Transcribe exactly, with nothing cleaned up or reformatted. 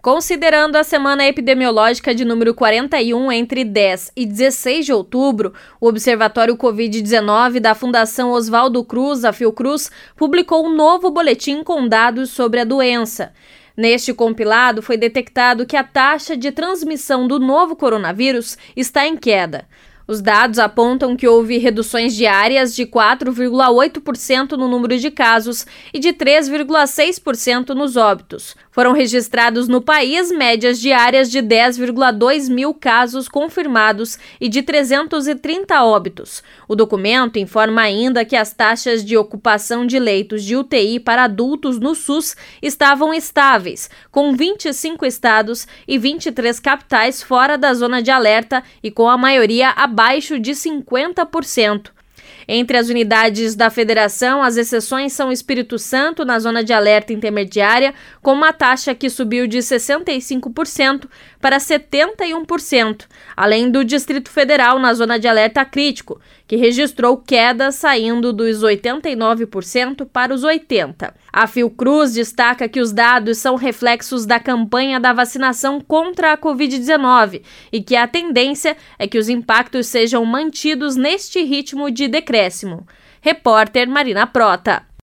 Considerando a semana epidemiológica de número quarenta e um entre dez e dezesseis de outubro, o Observatório covid dezenove da Fundação Oswaldo Cruz, a Fiocruz, publicou um novo boletim com dados sobre a doença. Neste compilado, foi detectado que a taxa de transmissão do novo coronavírus está em queda. Os dados apontam que houve reduções diárias de quatro vírgula oito por cento no número de casos e de três vírgula seis por cento nos óbitos. Foram registrados no país médias diárias de dez vírgula dois mil casos confirmados e de trezentos e trinta óbitos. O documento informa ainda que as taxas de ocupação de leitos de U T I para adultos no SUS estavam estáveis, com vinte e cinco estados e vinte e três capitais fora da zona de alerta e com a maioria abaixo de cinquenta por cento. Entre as unidades da federação, as exceções são Espírito Santo, na zona de alerta intermediária, com uma taxa que subiu de sessenta e cinco por cento para setenta e um por cento, além do Distrito Federal, na zona de alerta crítico, que registrou queda saindo dos oitenta e nove por cento para os oitenta por cento. A Fiocruz destaca que os dados são reflexos da campanha da vacinação contra a covid dezenove e que a tendência é que os impactos sejam mantidos neste ritmo de decréscimo. Repórter Marina Prota.